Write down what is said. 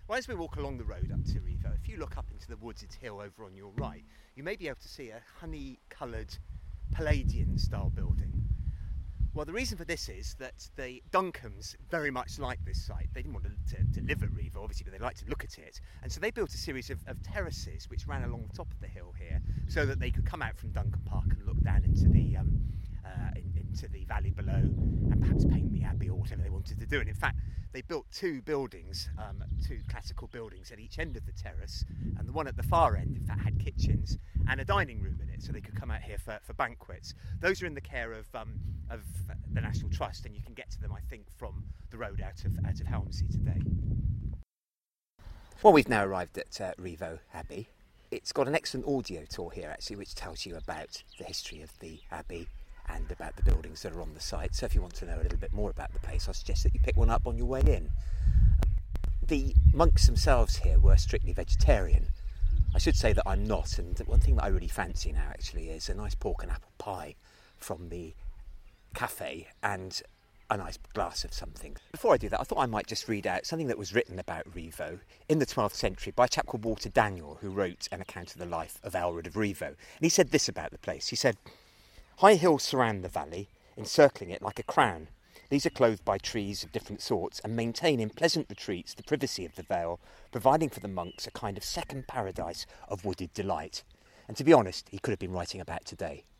Well, as we walk along the road up to Rievaulx, if you look up into the wooded hill over on your right, you may be able to see a honey-coloured Palladian-style building. Well, the reason for this is that the Dunkhams very much like this site. They didn't want to live at Rievaulx, obviously, but they liked to look at it. And so they built a series of terraces which ran along the top of the hill here so that they could come out from Duncan Park and look down into the valley below and perhaps paint the abbey or whatever they wanted to do. And in fact, they built two buildings, two classical buildings at each end of the terrace, and the one at the far end, in fact, had kitchens and a dining room in it, so they could come out here for banquets. Those are in the care of the National Trust, and you can get to them, I think, from the road out of Helmsey today. Well, we've now arrived at Rievaulx Abbey. It's got an excellent audio tour here, actually, which tells you about the history of the abbey and about the buildings that are on the site. So if you want to know a little bit more about the place, I suggest that you pick one up on your way in. The monks themselves here were strictly vegetarian. I should say that I'm not, and one thing that I really fancy now actually is a nice pork and apple pie from the cafe and a nice glass of something. Before I do that, I thought I might just read out something that was written about Rievaulx in the 12th century by a chap called Walter Daniel, who wrote an account of the life of Aelred of Rievaulx. And he said this about the place. He said, "High hills surround the valley, encircling it like a crown. These are clothed by trees of different sorts and maintain in pleasant retreats the privacy of the vale, providing for the monks a kind of second paradise of wooded delight." And to be honest, he could have been writing about today.